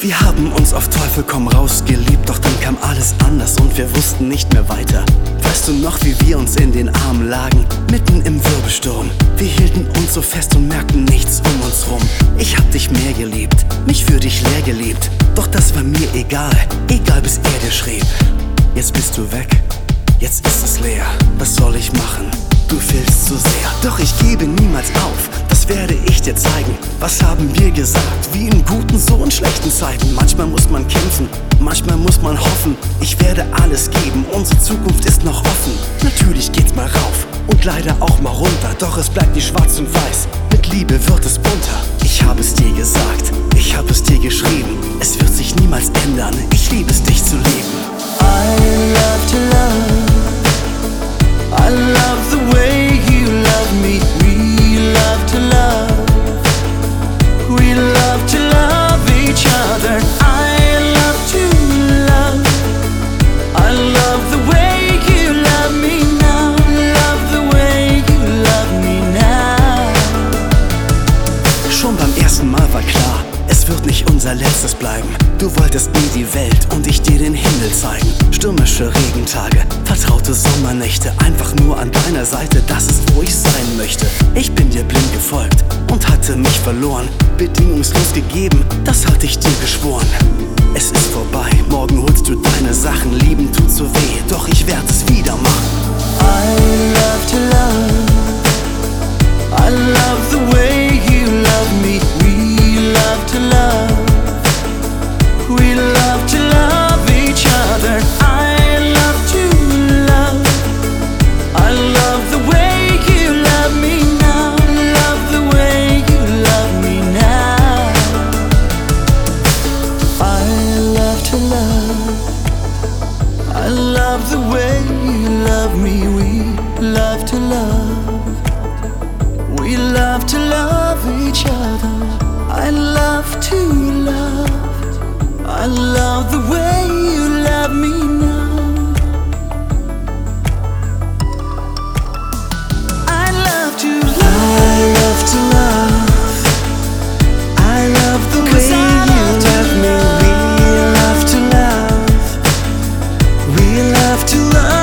Wir haben uns auf Teufel komm raus geliebt, doch dann kam alles anders und wir wussten nicht mehr weiter. Weißt du noch, wie wir uns in den Armen lagen, mitten im Wirbelsturm? Wir hielten uns so fest und merkten nichts um uns rum. Ich hab dich mehr geliebt, mich für dich leer geliebt, doch das war mir egal, egal bis er dir schrieb. Jetzt bist du weg, jetzt ist es leer, was soll ich machen? Du fehlst so sehr, doch ich gebe niemals auf, das werde ich dir zeigen. Was haben wir gesagt, wie in guten so in schlechten Zeiten? Manchmal muss man kämpfen, manchmal muss man hoffen. Ich werde alles geben, unsere Zukunft ist noch offen. Natürlich geht's mal rauf und leider auch mal runter, doch es bleibt nicht schwarz und weiß, mit Liebe wird es bunter. Ich habe es dir gesagt, ich habe es dir geschrieben, es wird sich niemals ändern, ich liebe es, dich zu lieben. I love to love, I love the way you love me. We love to love, we love to love each other. I love to love, I love the way you love me now. Love the way you love me now. Schon beim ersten Mal war klar, es wird nicht unser letztes bleiben. Du wolltest mir die Welt und ich dir den Himmel zeigen. Stürmische Regentage, vertraute Sommernächte, einfach nur an deiner Seite, das ist, wo ich sein möchte. Ich bin dir blind gefolgt und hatte mich verloren, bedingungslos gegeben, das hatte ich dir geschworen. Es ist vorbei, morgen holst du deine Sachen, lieben tut so weh, doch ich werd es wieder machen. I love to love, I love the way you love me. We love to love, we love to love each other. I love to love, I love the way you love me now. Love the way you love me now. I love to love, I love the way you love me. We love to love, we love to love each other. I love to love, I love the way you love me now. I love to love, I love the way you love me. We love to love, we love to love.